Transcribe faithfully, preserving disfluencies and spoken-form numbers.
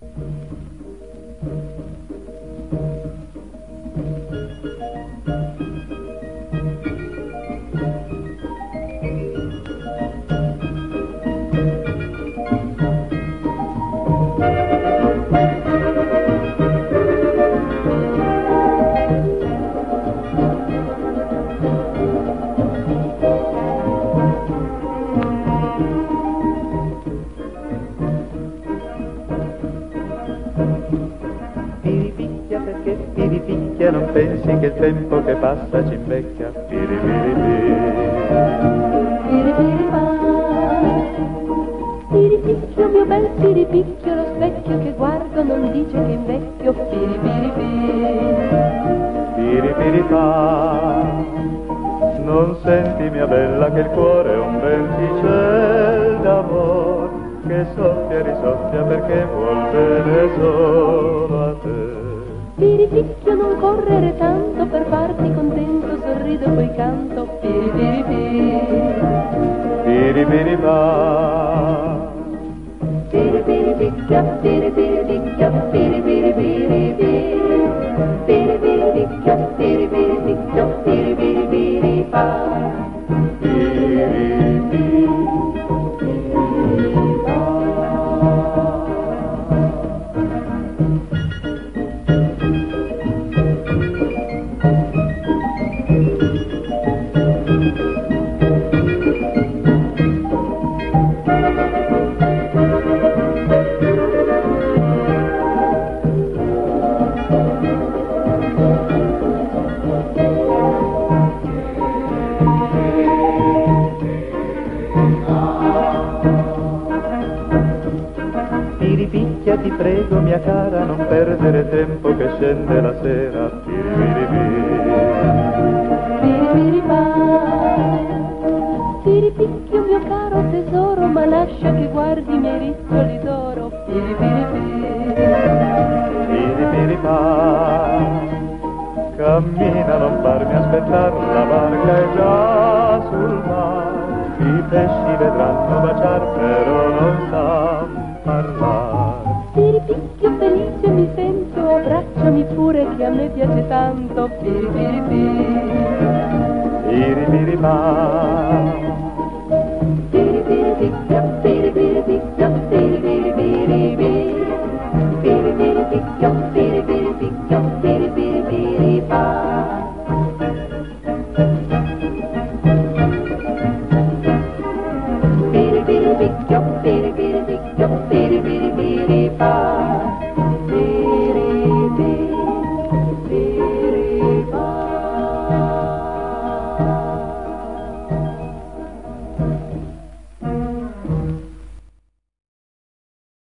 Piripicchia perché piripicchia, non pensi che il tempo che passa ci invecchia. Piripiripi. Piripiripa. Piripicchio mio bel piripicchio, lo specchio che guardo non dice che invecchio. Piripiripi. Piripiripa. Non senti mia bella che il cuore è un venticel d'amor che soffia e risoffia perché vuol bene solo a te. Piripicchio non correre tanto, per farti contento sorrido poi canto. Piripiripi. Piripiripa. Piripiripicchia, piripiripicchia, piripiripiripi. Piripiripicchia, piripiripicchia, piripiripiripa. Piripicchia ti prego mia cara, non perdere tempo che scende la sera. Piripiripi. Piripiripa. Piripicchio mio caro tesoro, ma lascia che guardi i miei riccioli d'oro. Piripiripi. Piripiripa. Cammina, non farmi aspettare, la barca è già sul mare. I pesci vedranno baciar, però non san parlare. Piripicchio felice mi sento, abbracciami pure che a me piace tanto. Piripiripi. Piripiripa. Piripiripicchia,